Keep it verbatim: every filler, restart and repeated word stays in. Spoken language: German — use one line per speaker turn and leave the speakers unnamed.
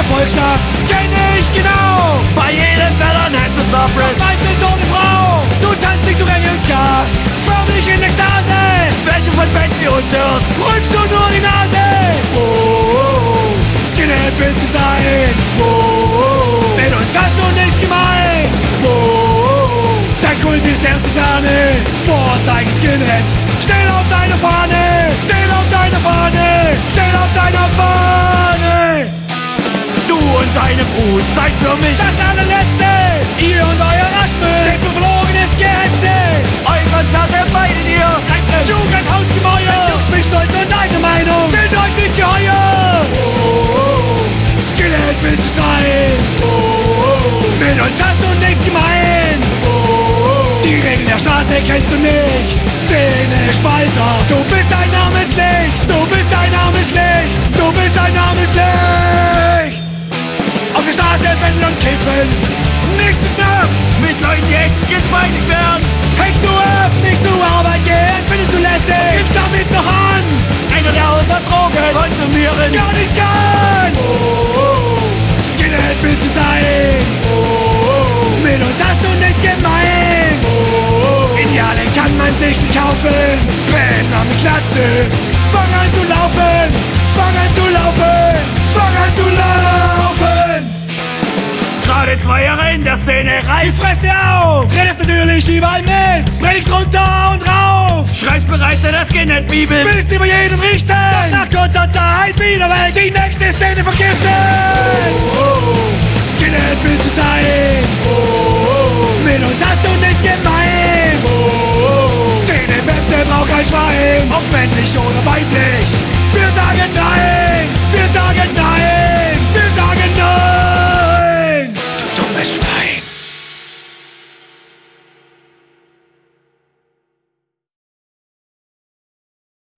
Gefolgschaft kenne ich genau.
Bei jedem Ballern hält uns auf Riss.
Meistens ohne Frau. Du tanzt dich zu Reggae und Ska, förmlich in Ekstase.
Wenn du von Band wie uns hörst,
Rutschst du nur die Nase. Oh, oh, oh. Skinhead willst du sein. Oh, oh, oh. Mit uns hast du nichts gemein. Oh, oh, oh. Dein Kult ist erste Sahne. Vorzeige Skinhead. Stell auf deine Fahne. Stell auf deine Fahne. Stell auf deine Fahne.
du und deine Brut seid für mich
Das allerletzte. Ihr und euer Raschmüll steht für verlogenes Gehetze.
euer Konzert erbeitet ihr.
Jugendhausgemäuer. Jungs, Stolz und eigene Meinung sind euch nicht geheuer. Oh, oh, oh. Skinhead willst du sein. Oh, oh, oh. Mit uns hast du nichts gemein. Oh, oh, oh. Die Regeln der Straße kennst du nicht. Szene Spalter. Du bist ein armes Licht. Du bist ein armes Licht. Du bist ein armes Licht. Auf der Straße betteln und kiffen. Nicht zu knapp.
Mit Leuten, die echt gespeichert werden.
Hängst du ab, nicht zur Arbeit gehen, findest du lässig, gibst damit noch an.
Einer, der außer Drogen konsumieren
Gar nichts kann. Oh, oh, oh. Skinhead willst du sein. Oh, oh, oh. Mit uns hast du nichts gemein. Oh, oh, oh. Ideale kann man sich nicht kaufen. Penner mit Glatze. Fang an zu laufen. Fang an zu laufen. Fang an zu laufen.
Gerade zwei Jahre in der Szene
Die
reiß.
Fresse auf. Redest natürlich überall mit. Predigst runter und rauf.
Schreibst bereits in der Skinhead-Bibel.
Willst über jedem richten. Nach kurzer Zeit wieder weg. Die nächste Szene vergiften. Oh, oh, oh. Skinhead willst du sein. Oh, oh, oh. Mit uns hast du nichts gemein. Oh, oh, oh. Szene Webster braucht kein Schwein. Ob männlich oder weiblich. Wir sagen nein.